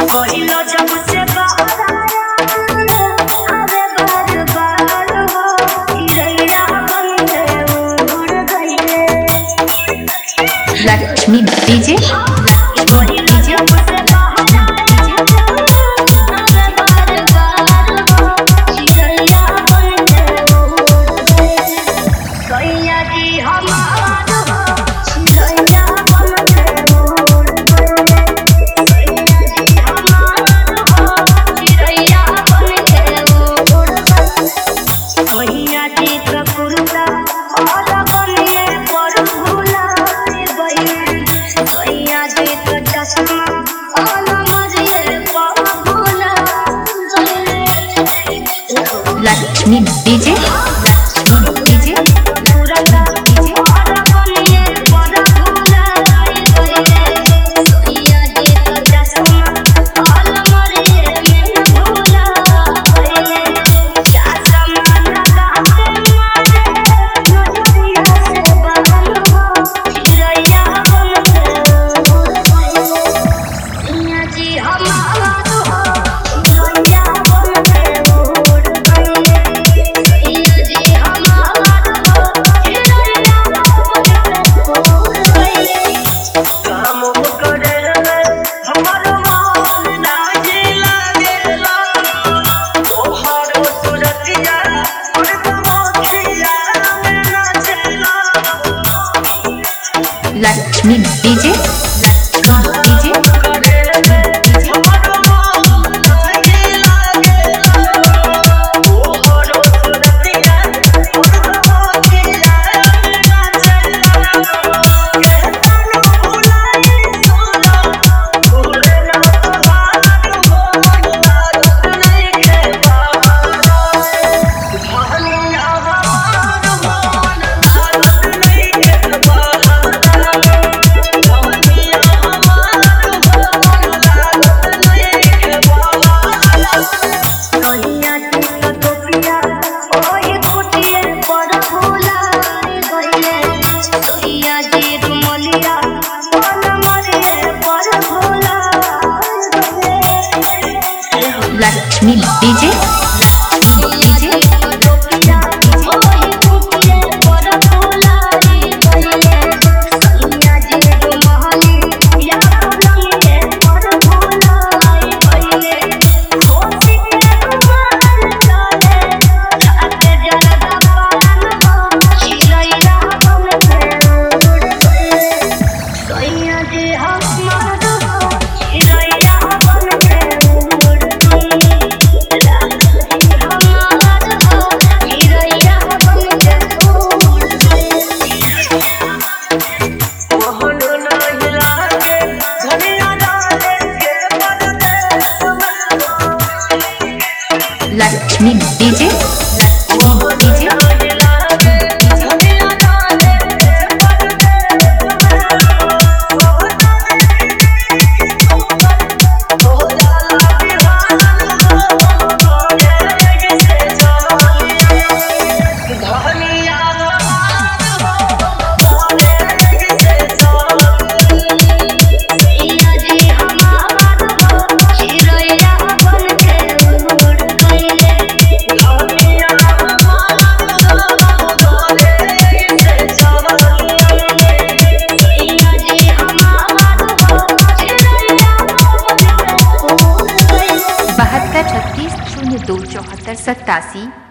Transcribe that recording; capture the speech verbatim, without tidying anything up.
कोहिलो जब से बाहर आया अरे बार बार हो चिड़ैया बन के उड़ गई लक्ष्मी डीजे कोहिलो जब से बाहर आया अरे बार बार हो चिड़ैया बन के उड़ गई सैया जी हमार हो चिड़ैया बन के उड़ गई सैया जी हमार हो चिड़ैया बन के उड़ गई सैया जी का कुर्ता और बनिए पर भूला गई सैया जी का चश्मा और मरिए पर भूला गई लक्ष्मी डीजे लक्ष्मी डीजे पुरंदा और बनिए पर भूला गई सैया जी का चश्मा और मरिए में भूला गई क्या सामान लगाते मारे नजरिया से बगल हो चिड़ैया बन के उड़ गई सैया जी हमार हो चिड़ैया बन के उड़ गई सैया जी हमार हो चिड़ैया बन के उड़ गई काम करे हमर मन लागे लागेला तोहर सुरतिया और तमखिया में नाचेला लक्ष्मी डीजे लक्ष्मी डीजे हमर मन लागे लागेला तोहर सुरतिया और तमखिया में नाचेला कहतानो भुलाई सोना भूले ना तोहार मोर लागत नइखे बहार धनिया हमार मन लागत नइखे बहार धनिया हमार मन लागत नइखे बहार कहिया की टोपिया ओही कुटिए पर भूला गइले सैया जी रुमलिया मन मरिए पर भूला गइले लक्ष्मी डीजे लक्ष्मी डीजे टोपिया ओही कुटिए पर भूला गइले सैया जी रुमलिया मरिए पर भूला गइले खोसी के कुमार चले जाते जलदा पान हो चिड़ैया बन के उड़ गई सैया जी हमार हो चिड़ैया बन के उड़ गई लक्ष्मी हमार हो चिड़ैया बन के उड़ गई मोहन नहीं लागे धनिया डाले के परदेस में लक्ष्मी डीजे लक्ष्मी डीजे नहीं लागे धनिया डाले के परदेस में हो जाला बिहान हो गे से जानी धनिया हमार हो गे से जानी सैया जी हमार हो चिड़ैया बन के उड़ गइले धनिया हमार हो गे से जानी सैया जी हमार हो चिड़ैया बन के उड़ गइले बहत्तर छत्तीस शून्य दो चौहत्तर सत्तासी